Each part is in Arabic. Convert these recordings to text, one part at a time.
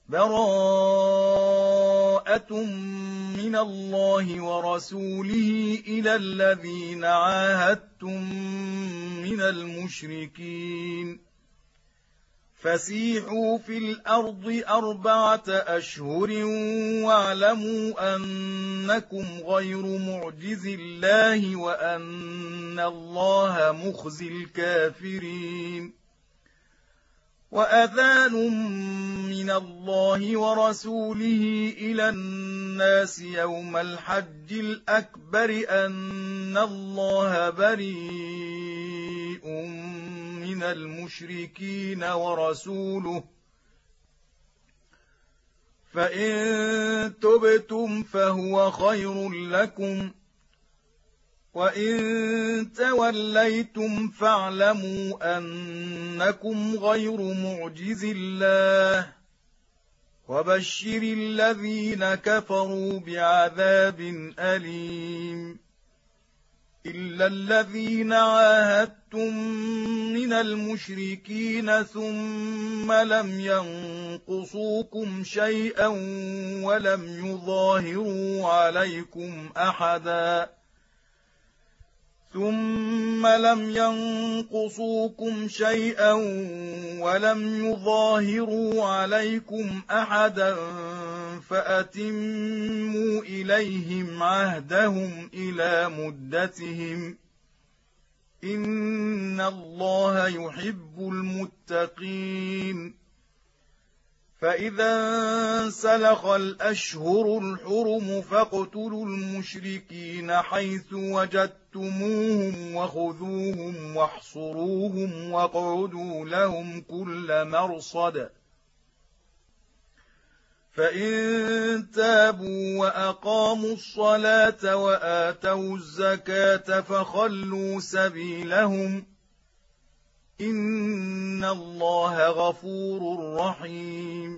براءة من الله ورسوله إلى الذين عاهدتم من المشركين فسيحوا في الأرض 4 أشهر واعلموا أنكم غير معجز الله وأن الله مخزي الكافرين وأذان من الله ورسوله إلى الناس يوم الحج الأكبر أن الله بريء من المشركين ورسوله فإن تبتم فهو خير لكم وإن توليتم فاعلموا أنكم غير معجز الله وبشر الذين كفروا بعذاب أليم إلا الذين عاهدتم من المشركين ثم لم ينقصوكم شيئا ولم يظاهروا عليكم أحدا فأتموا إليهم عهدهم إلى مدتهم إن الله يحب المتقين فإذا انسلخ الأشهر الحرم فاقتلوا المشركين حيث وجدتموهم وخذوهم واحصروهم واقعدوا لهم كل مرصد فإن تابوا وأقاموا الصلاة وآتوا الزكاة فخلوا سبيلهم إن الله غفور رحيم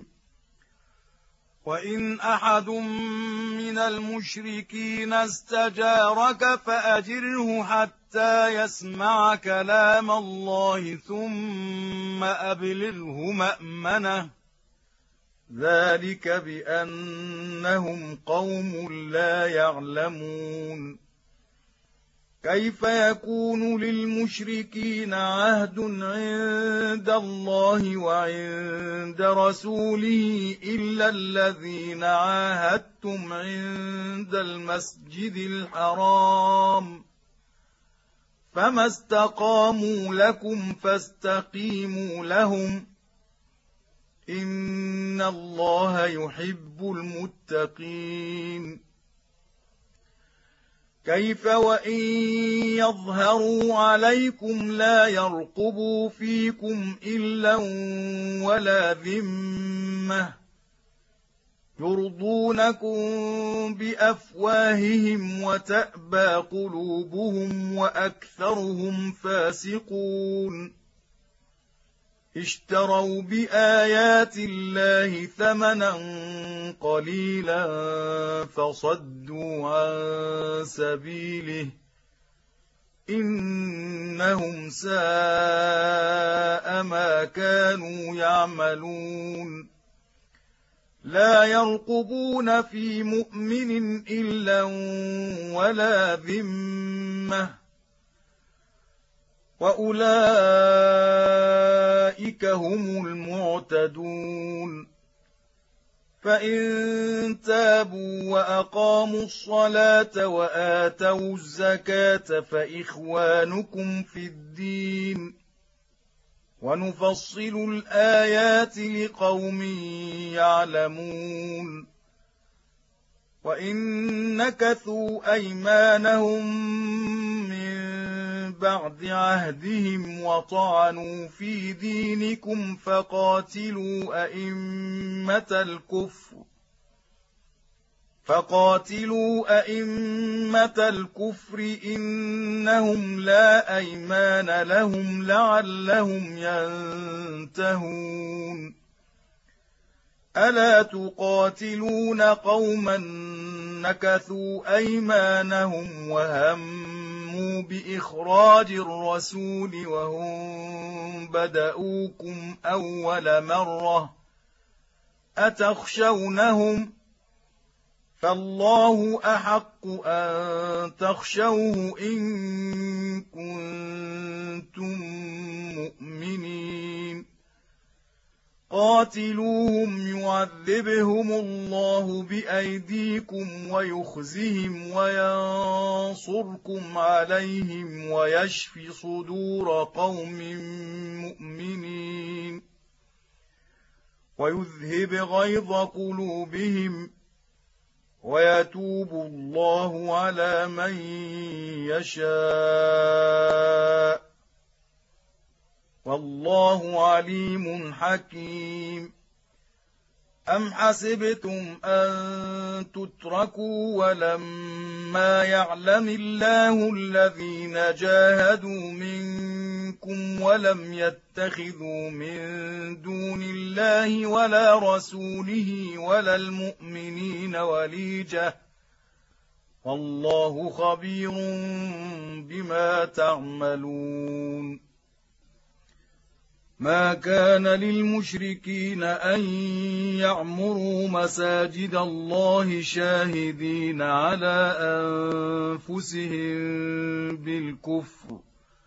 وإن أحد من المشركين استجارك فأجره حتى يسمع كلام الله ثم أبلغه مأمنه ذلك بأنهم قوم لا يعلمون كيف يكون للمشركين عهد عند الله وعند رسوله إلا الذين عاهدتم عند المسجد الحرام فما استقاموا لكم فاستقيموا لهم إن الله يحب المتقين كيف وإن يظهروا عليكم لا يرقبوا فيكم إلا ولا ذمة يرضونكم بأفواههم وتأبى قلوبهم وأكثرهم فاسقون اشتروا بآيات الله ثمنا قليلا فصدوا عن سبيله إنهم ساء ما كانوا يعملون لا يرقبون في مؤمن إلا ولا ذمة وأولئك هم المعتدون فإن تابوا وأقاموا الصلاة وآتوا الزكاة فإخوانكم في الدين ونفصل الآيات لقوم يعلمون وإن نكثوا أيمانهم من بعد عهدهم وطعنوا في دينكم فقاتلوا أئمة الكفر إنهم لا أيمان لهم لعلهم ينتهون ألا تقاتلون قوما نكثوا أيمانهم وهموا بإخراج الرسول وهم بدؤوكم أول مرة أتخشونهم فالله أحق أن تخشوه إن كنتم مؤمنين قاتلوهم يعذبهم الله بأيديكم ويخزهم وينصركم عليهم ويشف صدور قوم مؤمنين ويذهب غيظ قلوبهم ويتوب الله على من يشاء والله عليم حكيم أم حسبتم أن تتركوا ولما يعلم الله الذين جاهدوا منكم ولم يتخذوا من دون الله ولا رسوله ولا المؤمنين وليجة والله خبير بما تعملون ما كان للمشركين أن يعمروا مساجد الله شاهدين على أنفسهم بالكفر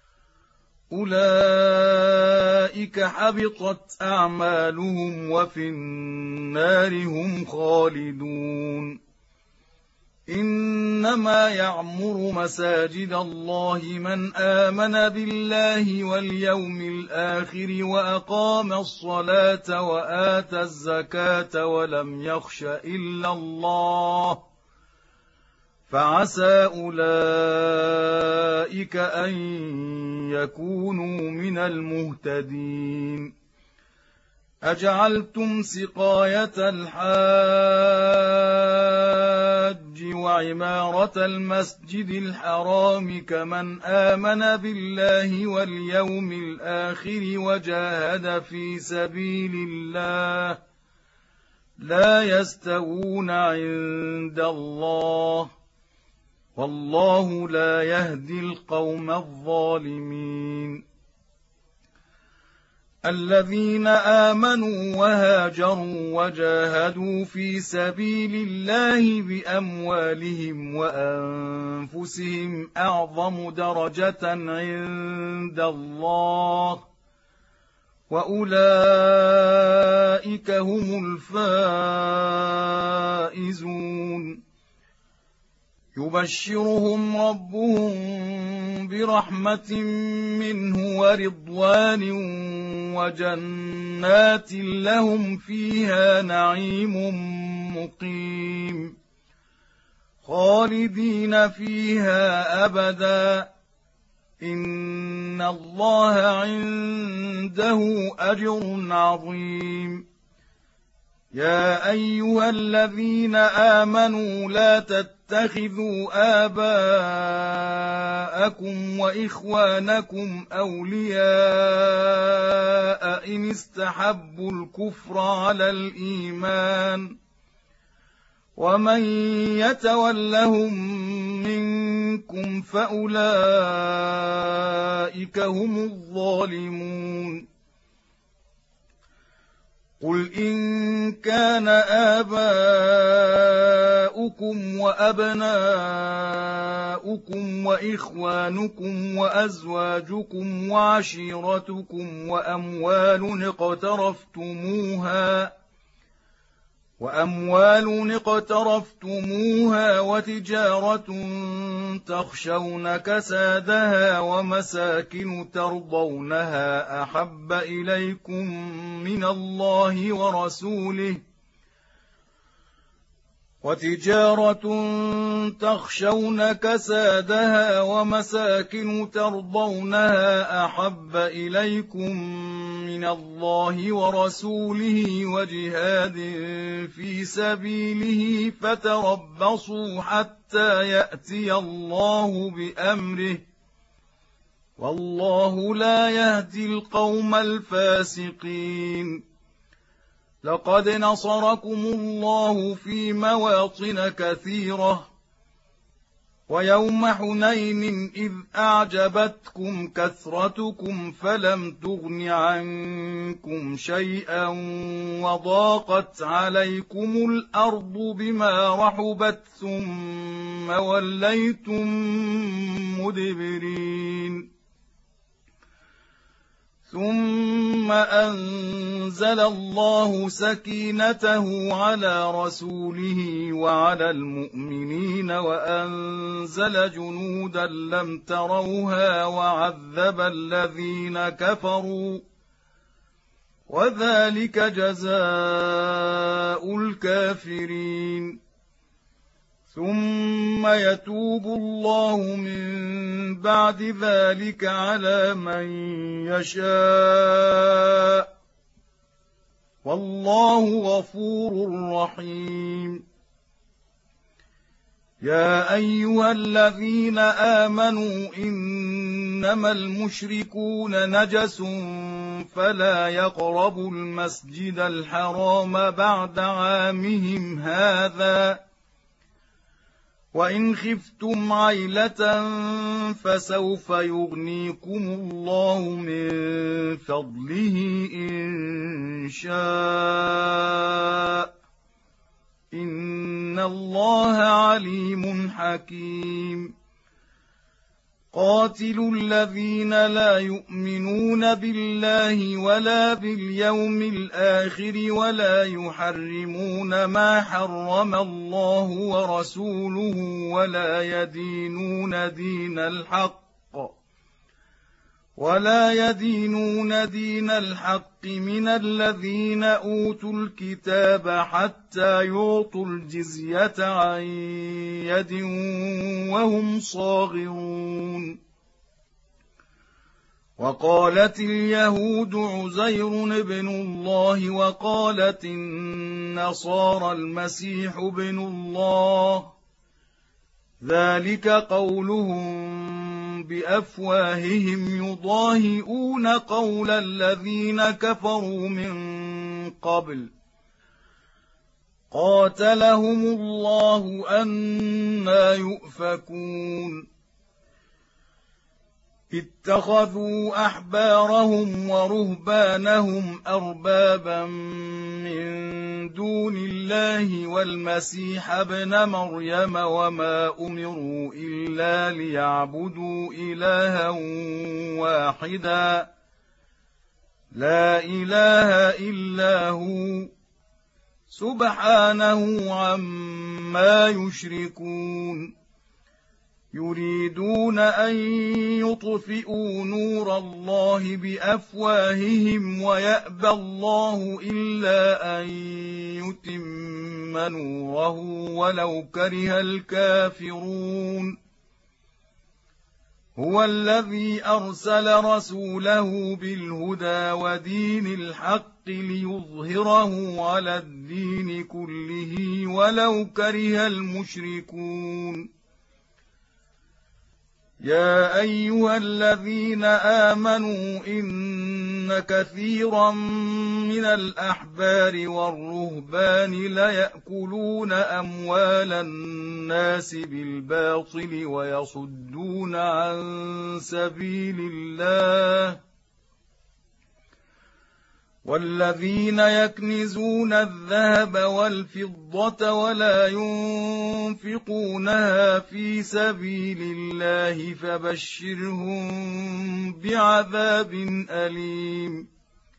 أولئك حبطت أعمالهم وفي النار هم خالدون إنما يعمر مساجد الله من آمن بالله واليوم الآخر وأقام الصلاة وآتى الزكاة ولم يخش إلا الله فعسى أولئك أن يكونوا من المهتدين أجعلتم سقاية الحاج وعمارة المسجد الحرام كمن آمن بالله واليوم الآخر وجاهد في سبيل الله لا يستوون عند الله والله لا يهدي القوم الظالمين الذين آمنوا وهاجروا وجاهدوا في سبيل الله بأموالهم وأنفسهم أعظم درجة عند الله وأولئك هم الفائزون يبشرهم ربهم برحمة منه ورضوان وجنات لهم فيها نعيم مقيم خالدين فيها أبدا إن الله عنده أجر عظيم يا أيها الذين آمنوا لا تتخذوا آباءكم وإخوانكم أولياء إن استحبوا الكفر على الإيمان ومن يتولهم منكم فأولئك هم الظالمون قل إن كان آباؤكم وأبناؤكم وإخوانكم وأزواجكم وعشيرتكم وأموال اقترفتموها وتجارة تخشون كسادها ومساكن ترضونها أحب إليكم من الله ورسوله وجهاد في سبيله فتربصوا حتى يأتي الله بأمره والله لا يهدي القوم الفاسقين لقد نصركم الله في مواطن كثيرة ويوم حنين إذ أعجبتكم كثرتكم فلم تغن عنكم شيئا وضاقت عليكم الأرض بما رحبت ثم وليتم مدبرين ثم أنزل الله سكينته على رسوله وعلى المؤمنين وأنزل جنودا لم تروها وعذب الذين كفروا وذلك جزاء الكافرين ثم يتوب الله من بعد ذلك على من يشاء والله غفور رحيم يا أيها الذين آمنوا إنما المشركون نجس فلا يقربوا المسجد الحرام بعد عامهم هذا وإن خفتم عيلة فسوف يغنيكم الله من فضله إن شاء إن الله عليم حكيم قاتلوا الذين لا يؤمنون بالله ولا باليوم الآخر ولا يحرمون ما حرم الله ورسوله ولا يدينون دين الحق من الذين أوتوا الكتاب حتى يعطوا الجزية عن يد وهم صاغرون وقالت اليهود عزير ابن الله وقالت النصارى المسيح ابن الله ذلك قولهم بأفواههم يضاهئون قول الذين كفروا من قبل قاتلهم الله أنى يؤفكون اتخذوا أحبارهم ورهبانهم أربابا من دون الله والمسيح ابن مريم وما أمروا إلا ليعبدوا إلها واحدا لا إله إلا هو سبحانه عما يشركون يريدون أن يطفئوا نور الله بأفواههم ويأبى الله إلا أن يتم نوره ولو كره الكافرون هو الذي أرسل رسوله بالهدى ودين الحق ليظهره على الدين كله ولو كره المشركون يا أيها الذين آمنوا إن كثيرا من الأحبار والرهبان ليأكلون أموال الناس بالباطل ويصدون عن سبيل الله والذين يكنزون الذهب والفضة ولا ينفقونها في سبيل الله فبشرهم بعذاب أليم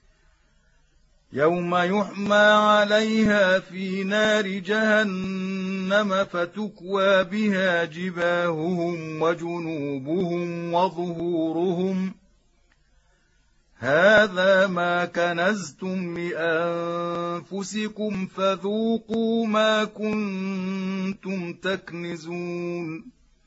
يوم يحمى عليها في نار جهنم فتكوى بها جباههم وجنوبهم وظهورهم هذا ما كنزتم لأنفسكم فذوقوا ما كنتم تكنزون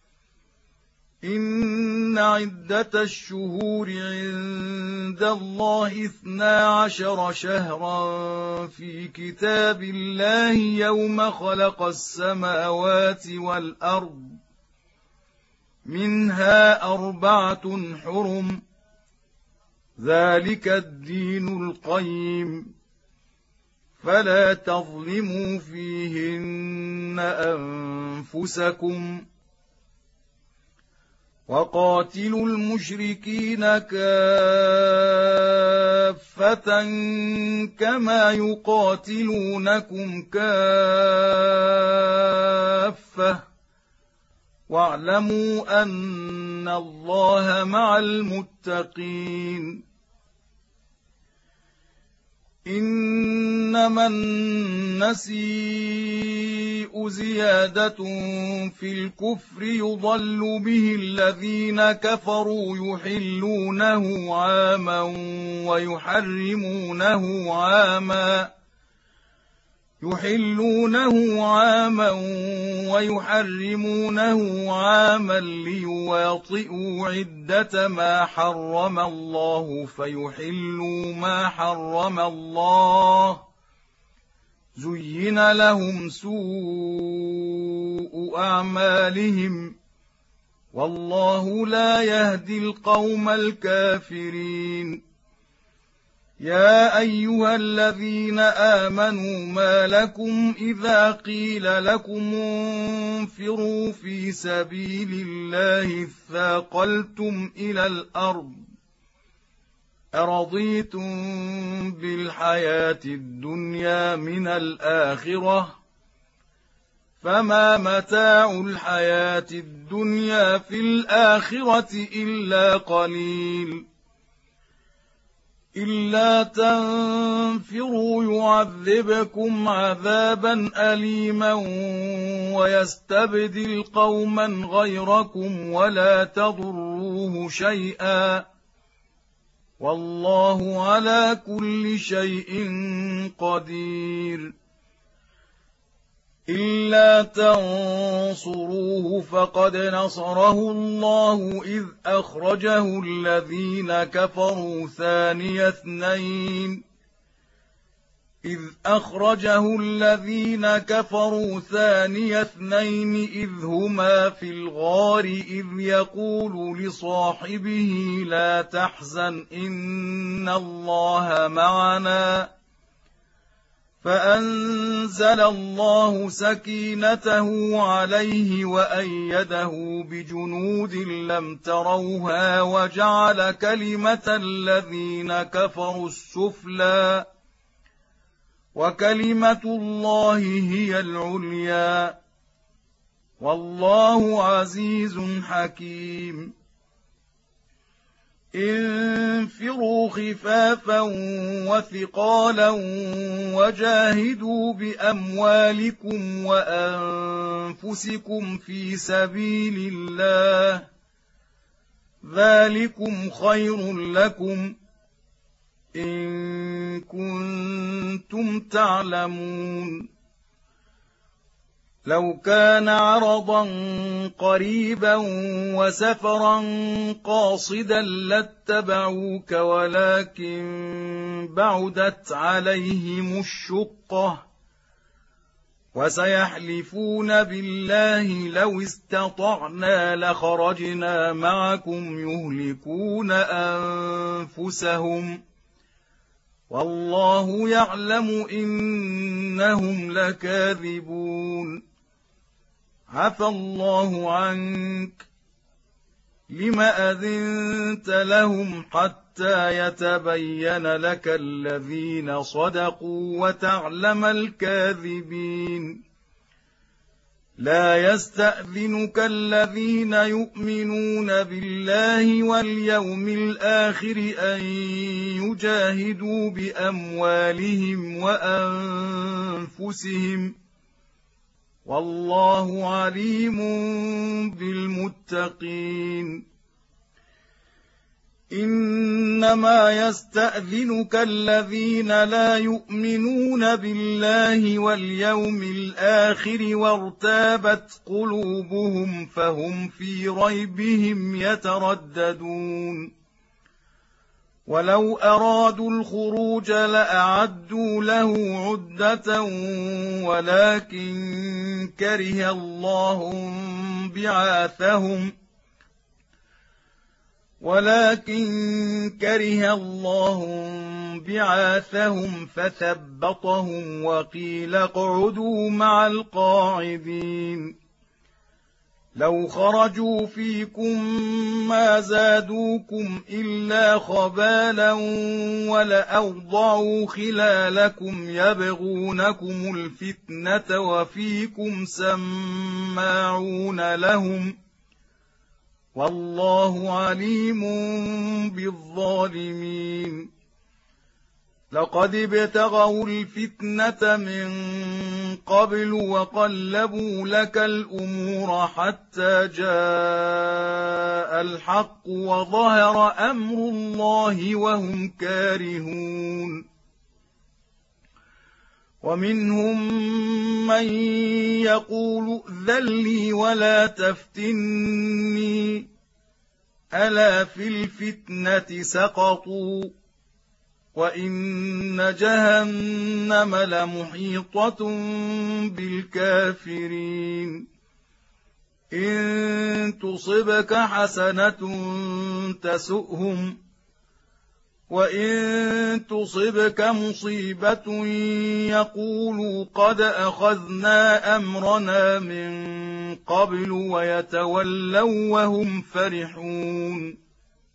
إن عدة الشهور عند الله 12 شهرا في كتاب الله يوم خلق السماوات والأرض منها 4 حرم ذلك الدين القيم فلا تظلموا فيهن أنفسكم وقاتلوا المشركين كافة كما يقاتلونكم كافة واعلموا أن الله مع المتقين. إنما النسيء زيادة في الكفر يضل به الذين كفروا يحلونه عاما ويحرمونه عاما ليواطئوا عدة ما حرم الله فيحلوا ما حرم الله. زين لهم سوء أعمالهم والله لا يهدي القوم الكافرين. يا أيها الذين آمنوا ما لكم إذا قيل لكم انفروا في سبيل الله اثاقلتم إلى الأرض أرضيتم بالحياة الدنيا من الآخرة فما متاع الحياة الدنيا في الآخرة إلا قليل. إلا تنفروا يعذبكم عذابا أليما ويستبدل قوما غيركم ولا تضروه شيئا والله على كل شيء قدير. إلا تنصروه فقد نصره الله إذ أخرجه الذين كفروا ثاني اثنين إذ هما في الغار إذ يقول لصاحبه لا تحزن إن الله معنا فأنزل الله سكينته عليه وأيده بجنود لم تروها وجعل كلمة الذين كفروا السفلى وكلمة الله هي العليا والله عزيز حكيم. انفروا خفافا وثقالا وجاهدوا بأموالكم وأنفسكم في سبيل الله ذلكم خير لكم إن كنتم تعلمون. لو كان عرضا قريبا وسفرا قاصدا لاتبعوك ولكن بعدت عليهم الشقة وسيحلفون بالله لو استطعنا لخرجنا معكم يهلكون أنفسهم والله يعلم إنهم لكاذبون. عفى الله عنك لم أذنت لهم حتى يتبين لك الذين صدقوا وتعلم الكاذبين. لا يستأذنك الذين يؤمنون بالله واليوم الآخر أن يجاهدوا بأموالهم وأنفسهم والله عليم بالمتقين. إنما يستأذنك الذين لا يؤمنون بالله واليوم الآخر وارتابت قلوبهم فهم في ريبهم يترددون. ولو أرادوا الخروج لأعدوا له عدة ولكن كره الله بعاثهم فثبطهم وقيل اقعدوا مع القاعدين. لو خرجوا فيكم ما زادوكم إلا خبالا ولأوضعوا خلالكم يبغونكم الفتنة وفيكم سماعون لهم والله عليم بالظالمين لقد ابتغوا الفتنة من قبل وقلبوا لك الأمور حتى جاء الحق وظهر أمر الله وهم كارهون ومنهم من يقول ائذن لي ولا تفتني ألا في الفتنة سقطوا وإن جهنم لمحيطة بالكافرين إن تصبك حسنة تسؤهم وإن تصبك مصيبة يقولوا قد أخذنا أمرنا من قبل ويتولوا وهم فرحون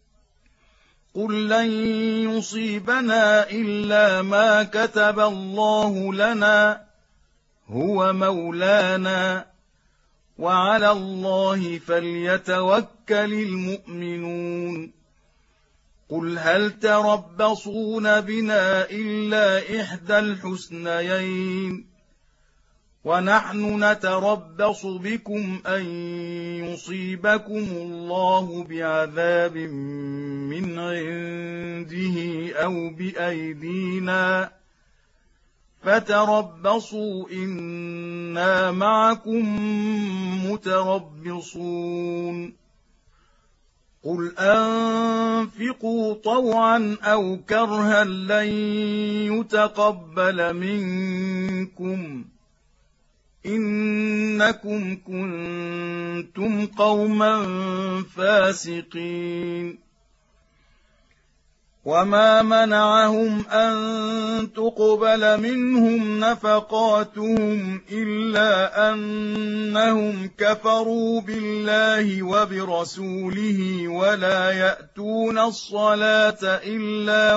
قل لن يصيبنا إلا ما كتب الله لنا هو مولانا وعلى الله فليتوكل المؤمنون قل هل تربصون بنا إلا إحدى الحسنيين ونحن نتربص بكم أن يصيبكم الله بعذاب من عنده أو بأيدينا فتربصوا إنا معكم متربصون قل أنفقوا طوعا أو كرها لن يتقبل منكم إنكم كنتم قوما فاسقين وما منعهم أن تقبل منهم نفقاتهم إلا أنهم كفروا بالله وبرسوله ولا يأتون الصلاة إلا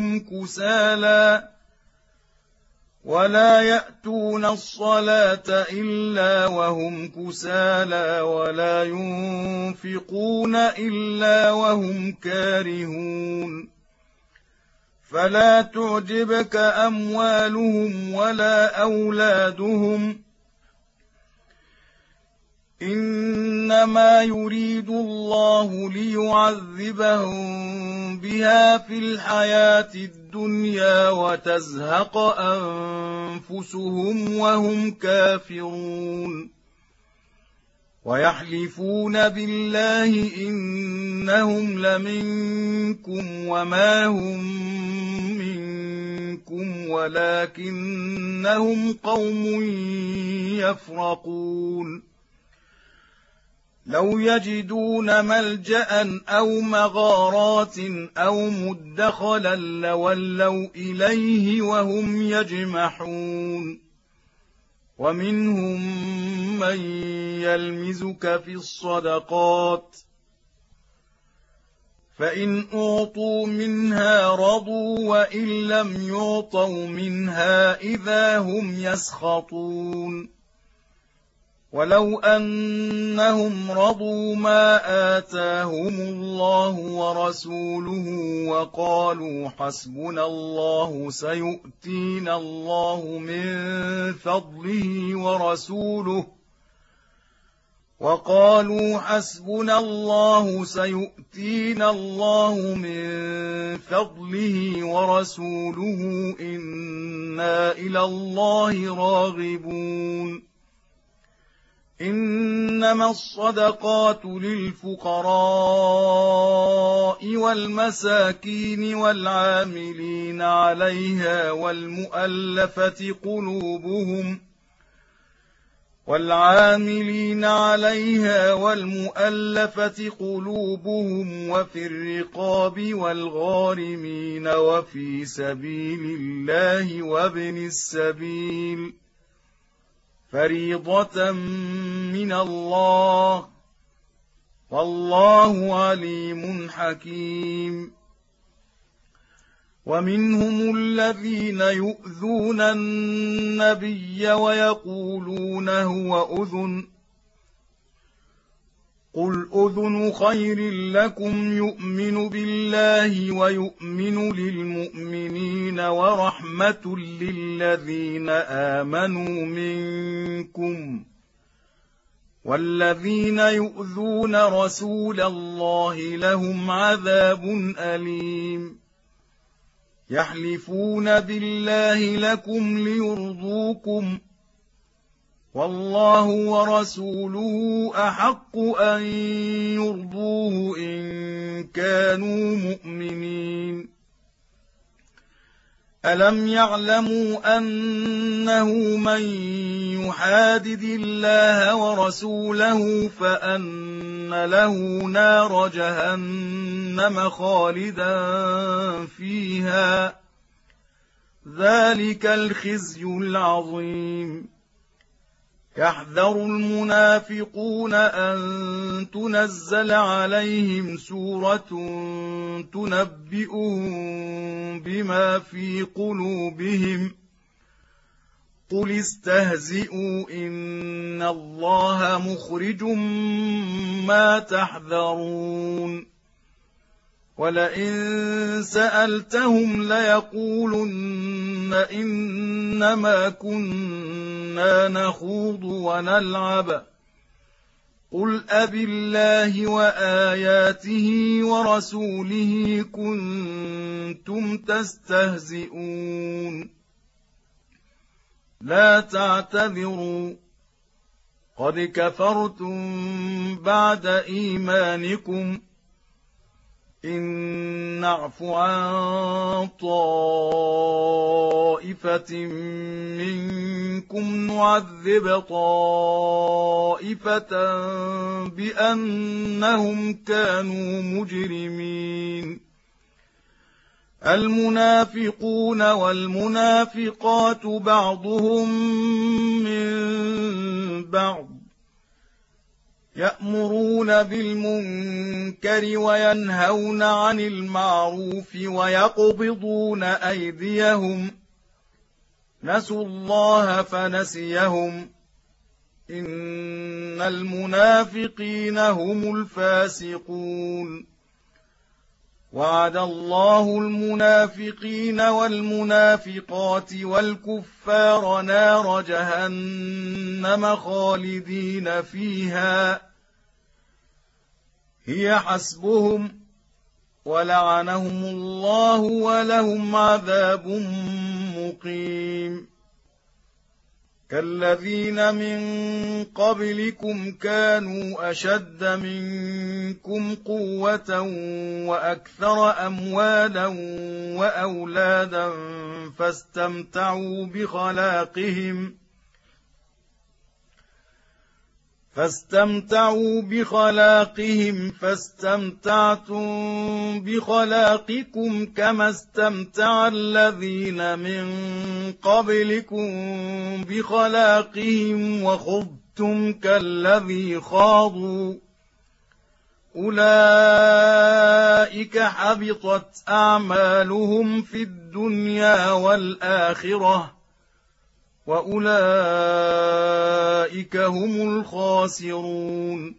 وهم كسالى ولا ينفقون إلا وهم كارهون فلا تعجبك أموالهم ولا أولادهم إنما يريد الله ليعذبهم بها في الحياة الدنيا وتزهق أنفسهم وهم كافرون ويحلفون بالله إنهم لمنكم وما هم منكم ولكنهم قوم يفرقون لو يجدون ملجأ أو مغارات أو مدخلا لولوا إليه وهم يجمحون ومنهم من يلمزك في الصدقات فإن أعطوا منها رضوا وإن لم يعطوا منها إذا هم يسخطون ولو أنهم رضوا ما آتاهم الله ورسوله وقالوا حسبنا الله سيؤتينا الله من فضله ورسوله إنا إلى الله راغبون إنما الصدقات للفقراء والمساكين والعاملين عليها والمؤلفة قلوبهم وفي الرقاب والغارمين وفي سبيل الله وابن السبيل فريضة من الله، والله عليم حكيم. ومنهم الذين يؤذون النبي ويقولون هو أذن، قل أذن خير لكم يؤمن بالله ويؤمن للمؤمنين ورحمة للذين آمنوا منكم، والذين يؤذون رسول الله لهم عذاب أليم. يحلفون بالله لكم ليرضوكم، والله ورسوله أحق أن يرضوه إن كانوا مؤمنين. ألم يعلموا أنه من يحادد الله ورسوله فأن له نار جهنم خالدا فيها، ذلك الخزي العظيم. يحذر المنافقون أن تنزل عليهم سورة تنبئهم بما في قلوبهم، قل استهزئوا إن الله مخرج ما تحذرون. ولئن سألتهم ليقولن إنما كنا نخوض ونلعب، قل أبالله وآياته ورسوله كنتم تستهزئون. لا تعتذروا قد كفرتم بعد إيمانكم، إن نعف عن طائفة منكم نعذب طائفة بأنهم كانوا مجرمين. المنافقون والمنافقات بعضهم من بعض، يأمرون بالمنكر وينهون عن المعروف ويقبضون أيديهم، نسوا الله فنسيهم، إن المنافقين هم الفاسقون. وعد الله المنافقين والمنافقات والكفار نار جهنم خالدين فيها، هي حسبهم، ولعنهم الله ولهم عذاب مقيم. كالذين من قبلكم كانوا أشد منكم قوة وأكثر أموالا وأولادا فاستمتعوا بخلاقهم فاستمتعتم بخلاقكم كما استمتع الذين من قبلكم بخلاقهم وخضتم كالذي خاضوا، أولئك حبطت أعمالهم في الدنيا والآخرة، وأولئك هم الخاسرون.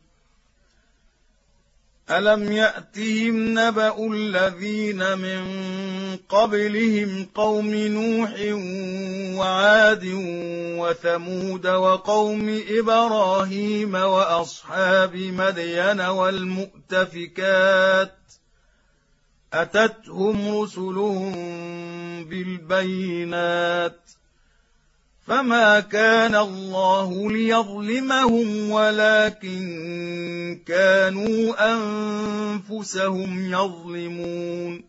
ألم يأتهم نبأ الذين من قبلهم قوم نوح وعاد وثمود وقوم إبراهيم وأصحاب مدين والمؤتفكات، أتتهم رسلهم بالبينات، فما كان الله ليظلمهم ولكن كانوا أنفسهم يظلمون.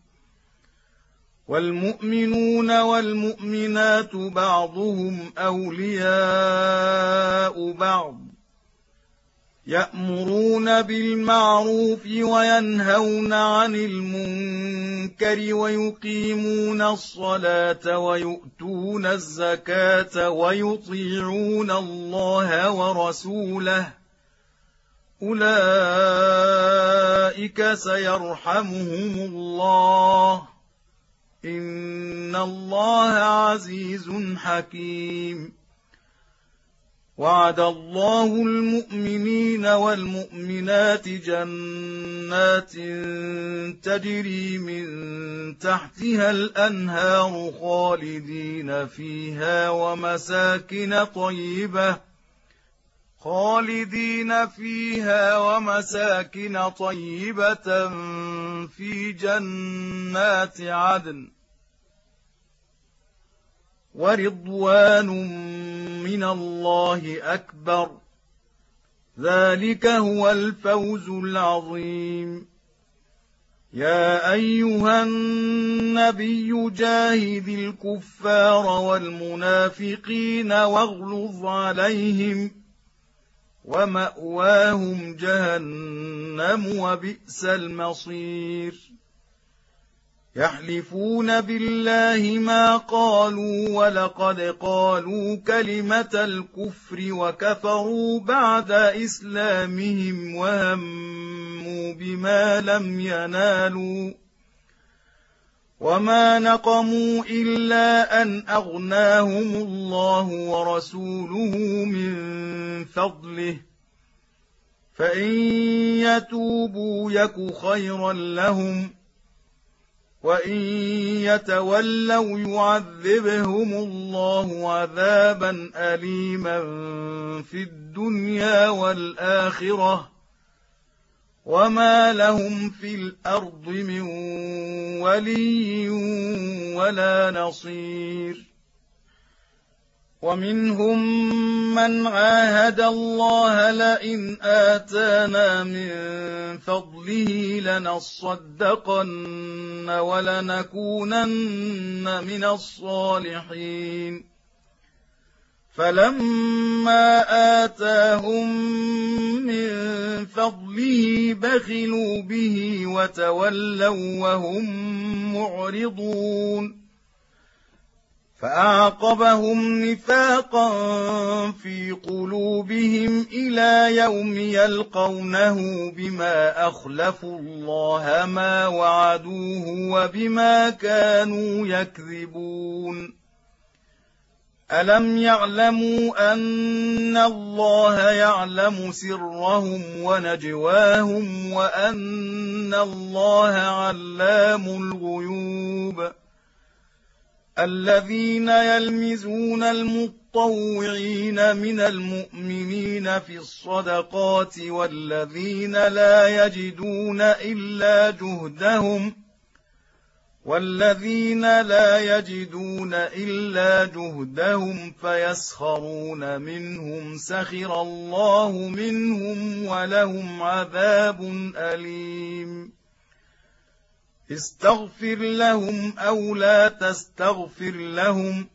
والمؤمنون والمؤمنات بعضهم أولياء بعض، يأمرون بالمعروف وينهون عن المنكر ويقيمون الصلاة ويؤتون الزكاة ويطيعون الله ورسوله أولئك سيرحمهم الله إن الله عزيز حكيم وعد الله المؤمنين والمؤمنات جنات تجري من تحتها الأنهار خالدين فيها ومساكن طيبة في جنات عدن ورضوان من الله أكبر ذلك هو الفوز العظيم يا أيها النبي جاهد الكفار والمنافقين واغلظ عليهم ومأواهم جهنم وبئس المصير يحلفون بالله ما قالوا ولقد قالوا كلمة الكفر وكفروا بعد إسلامهم وهموا بما لم ينالوا وما نقموا إلا أن أغناهم الله ورسوله من فضله فإن يتوبوا يك خيرا لهم وإن يتولوا يعذبهم الله عذابا أليما في الدنيا والآخرة وما لهم في الأرض من ولي ولا نصير ومنهم من عاهد الله لئن آتانا من فضله لنصدقن ولنكونن من الصالحين فلما آتاهم من فضله بخلوا به وتولوا وهم معرضون فأعقبهم نفاقا في قلوبهم إلى يوم يلقونه بما أخلفوا الله ما وعدوه وبما كانوا يكذبون ألم يعلموا أن الله يعلم سرهم ونجواهم وأن الله علام الغيوب الذين يلمزون المطوعين من المؤمنين في الصدقات والذين لا يجدون إلا جهدهم فيسخرون منهم سخر الله منهم ولهم عذاب أليم استغفر لهم أو لا تستغفر لهم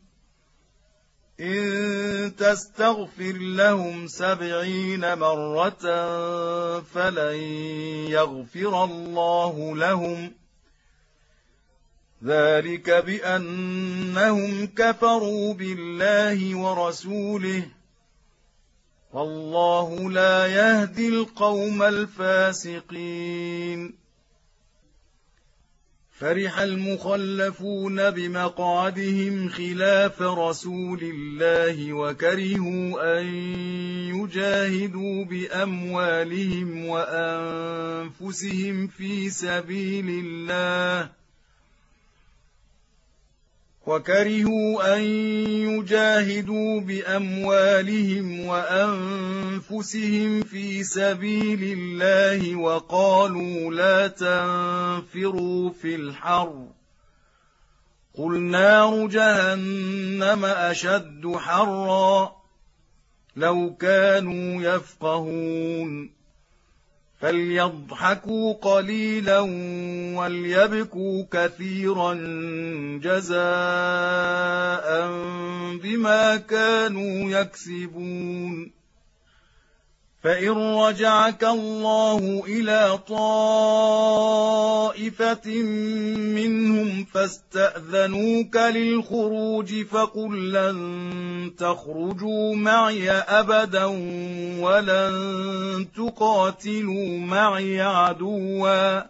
إن تستغفر لهم 70 مرة فلن يغفر الله لهم ذلك بأنهم كفروا بالله ورسوله والله لا يهدي القوم الفاسقين فرح المخلفون بمقعدهم خلاف رسول الله وكرهوا أن يجاهدوا بأموالهم وأنفسهم في سبيل الله وقالوا لا تنفروا في الحر قل نار جهنم أشد حرا لو كانوا يفقهون فليضحكوا قليلا وليبكوا كثيرا جزاء بما كانوا يكسبون فإن رجعك الله إلى طائفة منهم فاستأذنوك للخروج فقل لن تخرجوا معي أبدا ولن تقاتلوا معي عدوا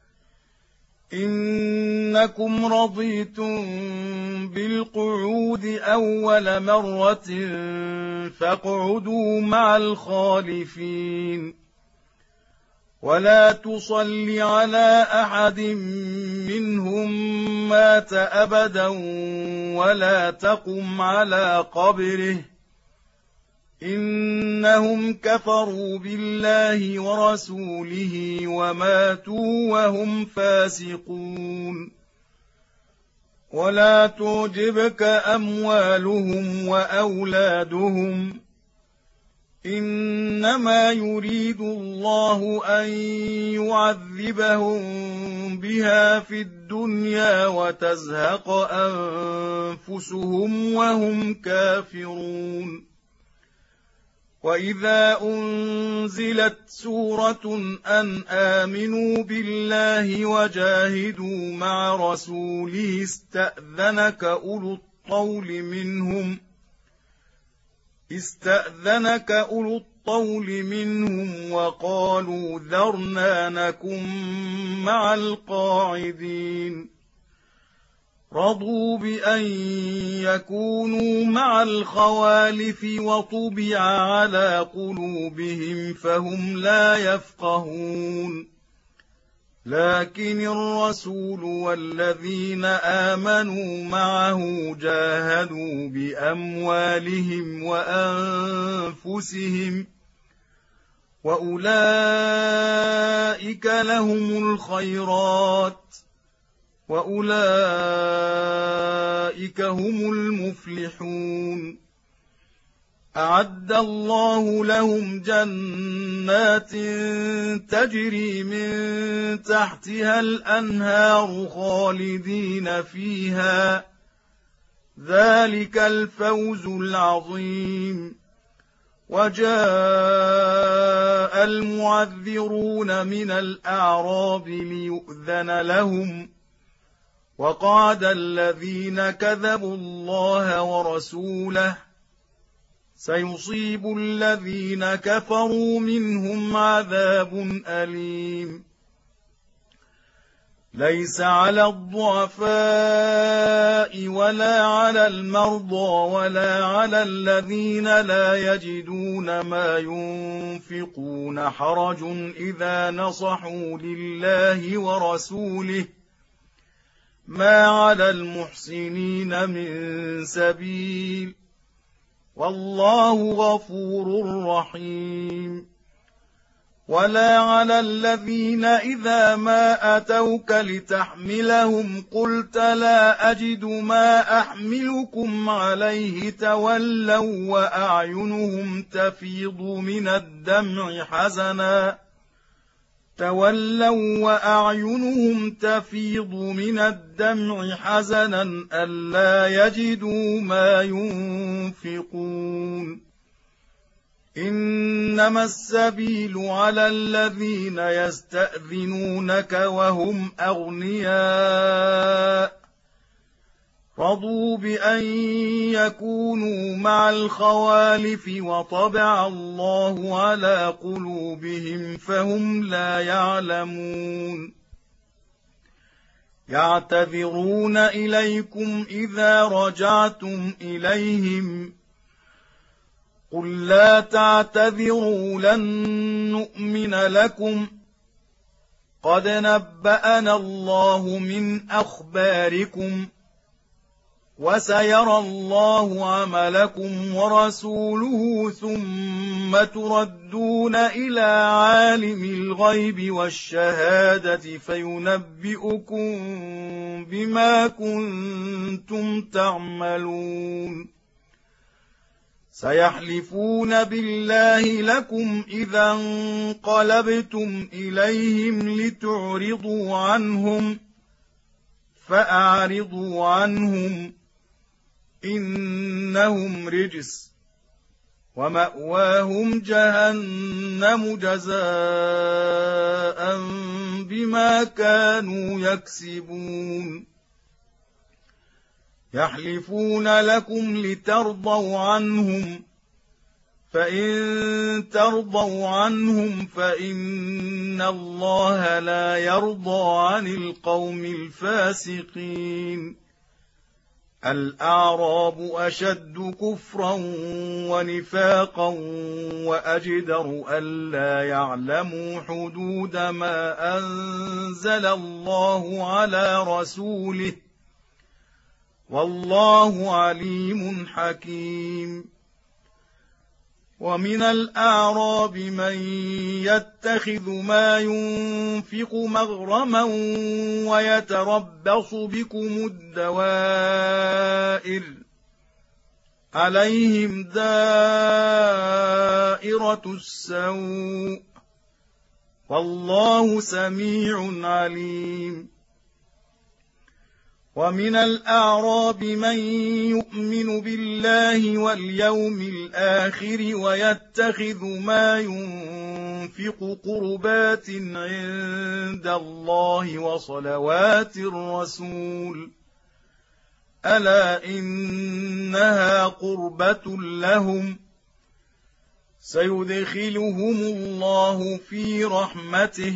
إنكم رضيتم بالقعود أول مرة فاقعدوا مع الخالفين ولا تصل على أحد منهم مات أبدا ولا تقم على قبره إنهم كفروا بالله ورسوله وماتوا وهم فاسقون ولا تعجبك أموالهم وأولادهم إنما يريد الله أن يعذبهم بها في الدنيا وتزهق أنفسهم وهم كافرون وإذا أنزلت سورة أن آمنوا بالله وجاهدوا مع رسوله استأذنك أولو الطول منهم وقالوا ذرنا نكن مع القاعدين رضوا بأن يكونوا مع الخوالف وطبع على قلوبهم فهم لا يفقهون لكن الرسول والذين آمنوا معه جاهدوا بأموالهم وأنفسهم وأولئك لهم الخيرات وأولئك هم المفلحون أعد الله لهم جنات تجري من تحتها الأنهار خالدين فيها ذلك الفوز العظيم وجاء المعذرون من الأعراب ليؤذن لهم وقعد الذين كذبوا الله ورسوله سيصيب الذين كفروا منهم عذاب أليم ليس على الضعفاء ولا على المرضى ولا على الذين لا يجدون ما ينفقون حرج إذا نصحوا لله ورسوله ما على المحسنين من سبيل والله غفور رحيم ولا على الذين إذا ما أتوك لتحملهم قلت لا أجد ما أحملكم عليه تولوا وأعينهم تفيض من الدمع حزنا ألا يجدوا ما ينفقون إنما السبيل على الذين يستأذنونك وهم أغنياء رضوا بأن يكونوا مع الخوالف وطبع الله على قلوبهم فهم لا يعلمون يعتذرون إليكم إذا رجعتم إليهم قل لا تعتذروا لن نؤمن لكم قد نبأنا الله من أخباركم وسيرى الله عملكم ورسوله ثم تردون إلى عالم الغيب والشهادة فينبئكم بما كنتم تعملون سيحلفون بالله لكم إذا انقلبتم إليهم لتعرضوا عنهم فأعرضوا عنهم إنهم رجس ومأواهم جهنم جزاء بما كانوا يكسبون يحلفون لكم لترضوا عنهم فإن ترضوا عنهم فإن الله لا يرضى عن القوم الفاسقين الأعراب أشد كفرا ونفاقا وأجدر ألا يعلموا حدود ما أنزل الله على رسوله والله عليم حكيم ومن الأعراب من يتخذ ما ينفق مغرما ويتربص بكم الدوائر عليهم دائرة السوء والله سميع عليم ومن الأعراب من يؤمن بالله واليوم الآخر ويتخذ ما ينفق قربات عند الله وصلوات الرسول ألا إنها قربة لهم سيدخلهم الله في رحمته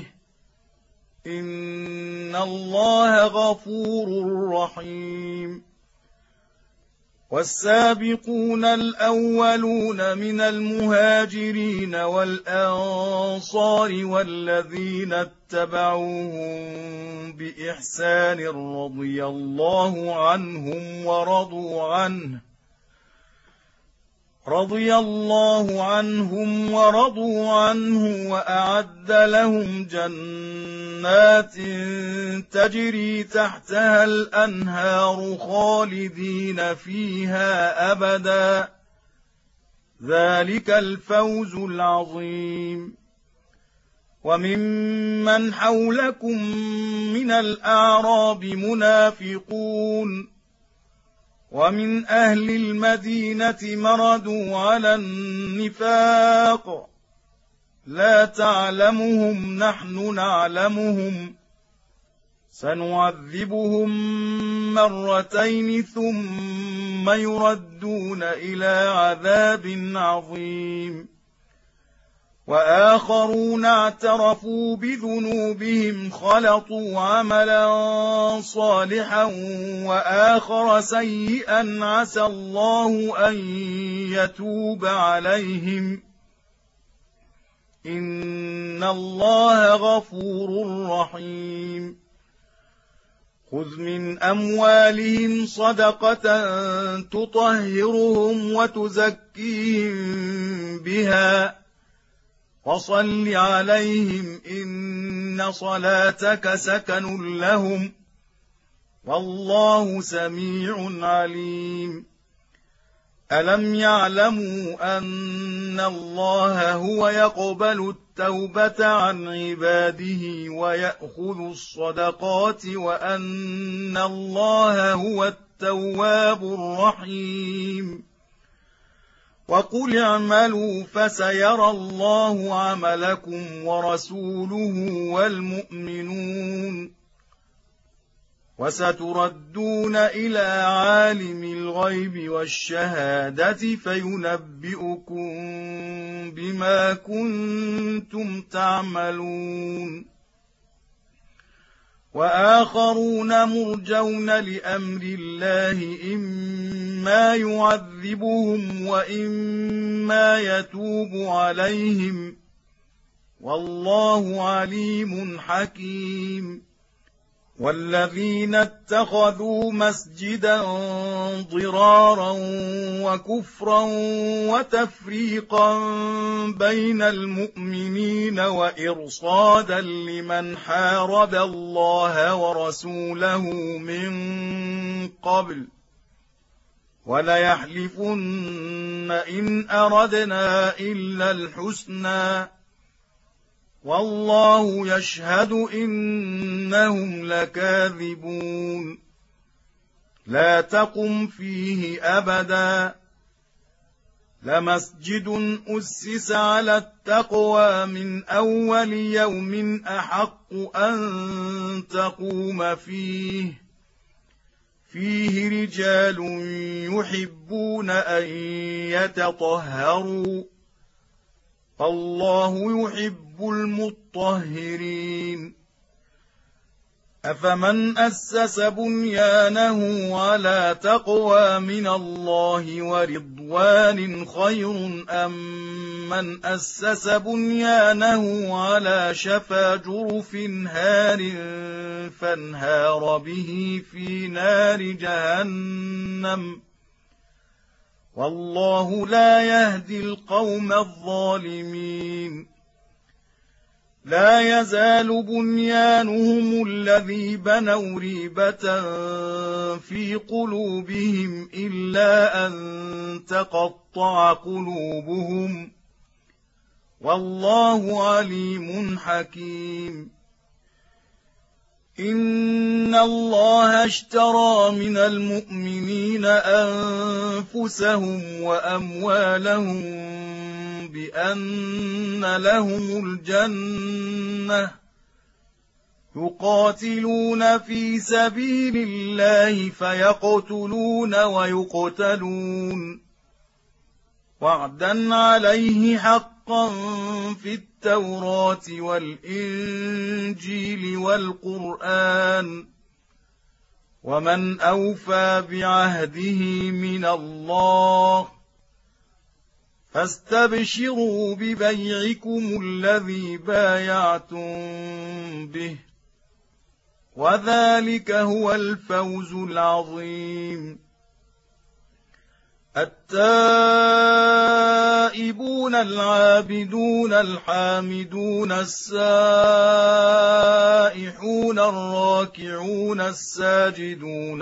إن الله غفور رحيم والسابقون الأولون من المهاجرين والأنصار والذين اتبعوهم بإحسان رضي الله عنهم ورضوا عنه وأعد لهم جنات تجري تحتها الأنهار خالدين فيها أبدا ذلك الفوز العظيم وممن حولكم من الأعراب منافقون ومن أهل المدينة مردوا على النفاق لا تعلمهم نحن نعلمهم سنعذبهم مرتين ثم يردون إلى عذاب عظيم وآخرون اعترفوا بذنوبهم خلطوا عملا صالحا وآخر سيئا عسى الله أن يتوب عليهم إن الله غفور رحيم خذ من أموالهم صدقة تطهرهم وتزكيهم بها وصل عليهم إن صلاتك سكن لهم والله سميع عليم ألم يعلموا أن الله هو يقبل التوبة عن عباده ويأخذ الصدقات وأن الله هو التواب الرحيم وقل اعملوا فسيرى الله عملكم ورسوله والمؤمنون وستردون إلى عالم الغيب والشهادة فينبئكم بما كنتم تعملون وآخرون مرجون لأمر الله إما يعذبهم وإما يتوب عليهم والله عليم حكيم والذين اتخذوا مسجدا ضرارا وكفرا وتفريقا بين المؤمنين وإرصادا لمن حارب الله ورسوله من قبل وليحلفن إن أردنا إلا الحسنى والله يشهد إنهم لكاذبون لا تقم فيه أبدا لمسجد أسس على التقوى من أول يوم أحق أن تقوم فيه رجال يحبون أن يتطهروا والله يحب المطهرين أفمن أسس بنيانه على تقوى من الله ورضوان خير أم من أسس بنيانه على شفا جرف هار فانهار به في نار جهنم والله لا يهدي القوم الظالمين لا يزال بنيانهم الذي بنوا ريبة في قلوبهم إلا أن تقطع قلوبهم والله عليم حكيم إن الله اشترى من المؤمنين أنفسهم وأموالهم بأن لهم الجنة يقاتلون في سبيل الله فيقتلون ويقتلون وعدا عليه حقا في التوراة والإنجيل والقرآن ومن أوفى بعهده من الله فاستبشروا ببيعكم الذي بايعتم به وذلك هو الفوز العظيم التائبون العابدون الحامدون السائحون الراكعون الساجدون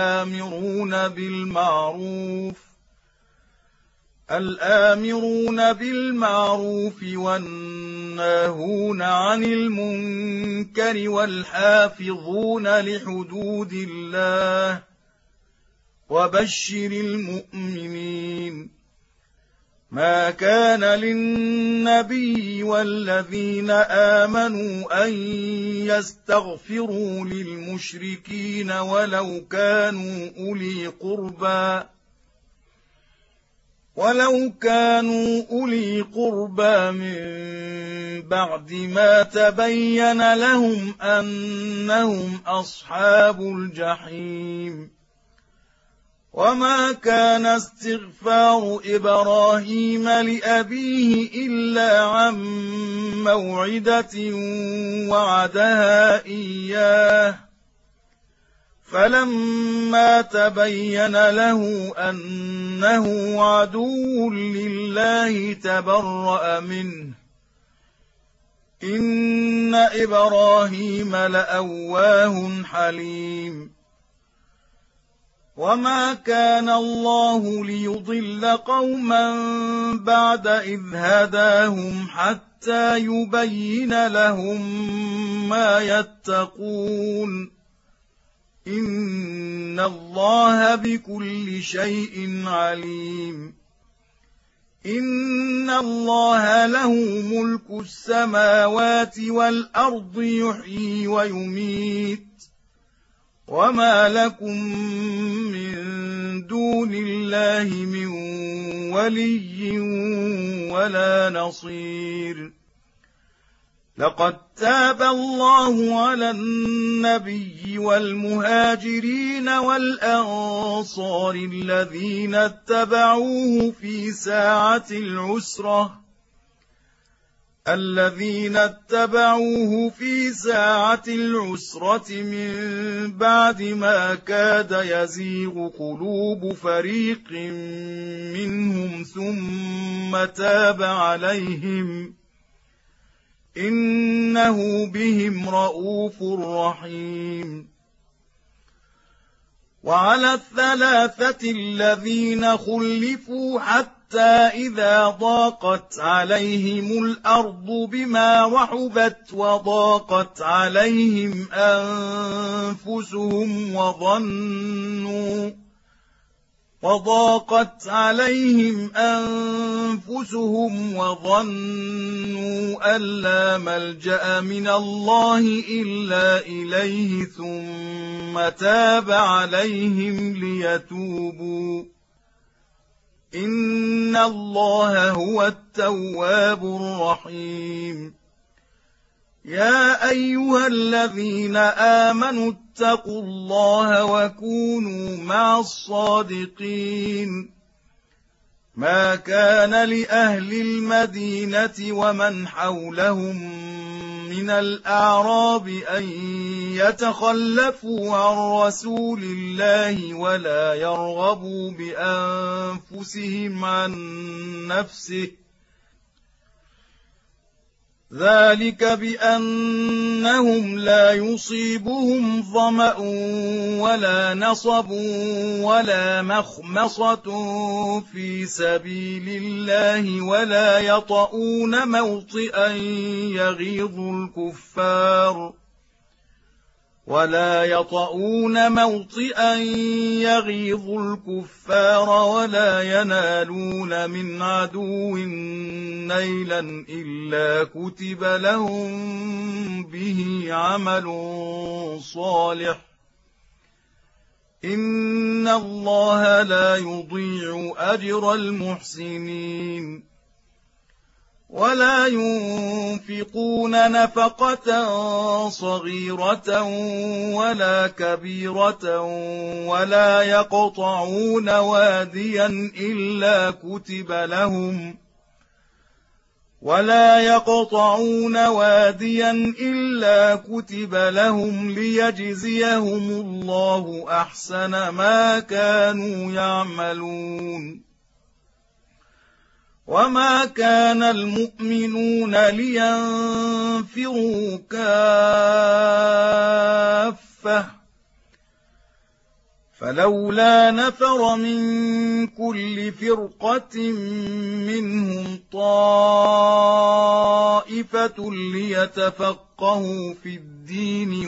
الآمرون بالمعروف والناهون عن المنكر والحافظون لحدود الله وبشر المؤمنين ما كان للنبي والذين آمنوا أن يستغفروا للمشركين ولو كانوا أولي قربى من بعد ما تبين لهم أنهم أصحاب الجحيم وما كان استغفار إبراهيم لأبيه إلا عن موعدة وعدها إياه فلما تبين له أنه عدو لله تبرأ منه إن إبراهيم لأواه حليم وما كان الله ليضل قوما بعد إذ هداهم حتى يبين لهم ما يتقون إن الله بكل شيء عليم إن الله له ملك السماوات والأرض يحيي ويميت وما لكم من دون الله من ولي ولا نصير لقد تاب الله على النبي والمهاجرين والأنصار الذين اتبعوه في ساعة العسرة من بعد ما كاد يزيغ قلوب فريق منهم ثم تاب عليهم إنه بهم رءوف رحيم وعلى الثلاثة الذين خلفوا حتى إذا ضاقت عليهم الأرض بما رحبت وضاقت عليهم أنفسهم وضاقت عليهم أنفسهم وظنوا أن لا ملجأ من الله إلا إليه ثم تاب عليهم ليتوبوا إن الله هو التواب الرحيم. يا أيها الذين آمنوا اتقوا الله وكونوا مع الصادقين. ما كان لأهل المدينة ومن حولهم من الأعراب أن يتخلفوا عن رسول الله ولا يرغبوا بأنفسهم عن نفسه، ذلك بأنهم لا يصيبهم ظمأ ولا نصب ولا مخمصة في سبيل الله ولا يطؤون موطئا يغيظ الكفار ولا ينالون من عدو نيلا إلا كتب لهم به عمل صالح إن الله لا يضيع أجر المحسنين. ولا ينفقون نفقة صغيرة ولا كبيرة ولا يقطعون واديا إلا كتب لهم ليجزيهم الله أحسن ما كانوا يعملون. وما كان المؤمنون لينفروا كافة فلولا نفر من كل فرقة منهم طائفة ليتفقهوا في الدين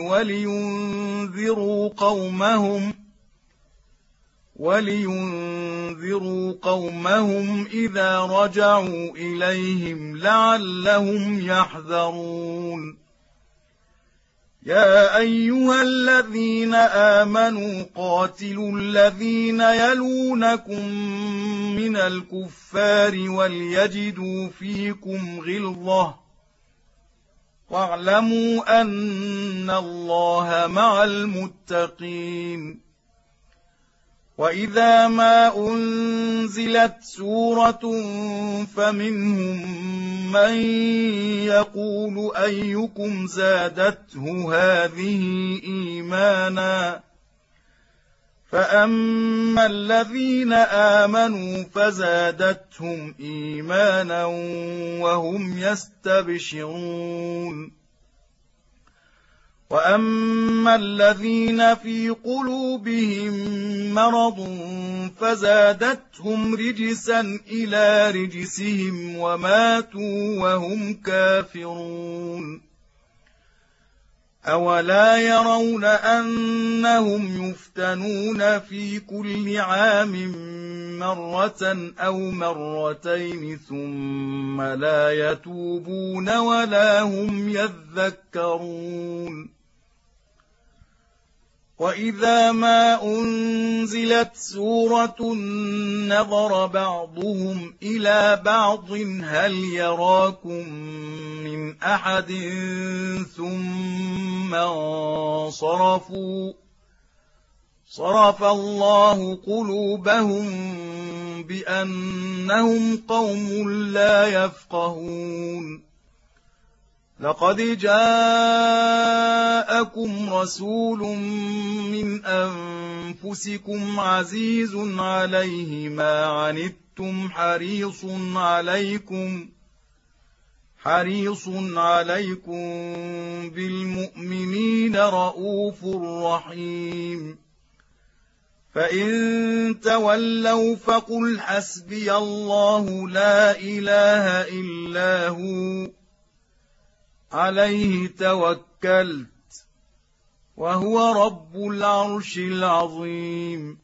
ولينذروا قومهم إذا رجعوا إليهم لعلهم يحذرون. يا أيها الذين آمنوا قاتلوا الذين يلونكم من الكفار وليجدوا فيكم غلظة واعلموا أن الله مع المتقين. وإذا ما أنزلت سورة فمنهم من يقول أيكم زادته هذه إيمانا فأما الذين آمنوا فزادتهم إيمانا وهم يستبشرون. وأما الذين في قلوبهم مرض فزادتهم رجسا إلى رجسهم وماتوا وهم كافرون. أولا يرون أنهم يفتنون في كل عام مرة أو مرتين ثم لا يتوبون ولا هم يذكرون. وإذا ما أنزلت سورة نظر بعضهم إلى بعض هل يراكم من أحد ثم انصرفوا صرف الله قلوبهم بأنهم قوم لا يفقهون. لقد جاءكم رسول من أنفسكم عزيز عليه ما عنتم حريص عليكم بالمؤمنين رءوف رحيم. فإن تولوا فقل حسبي الله لا إله إلا هو عليه توكلت وهو رب العرش العظيم.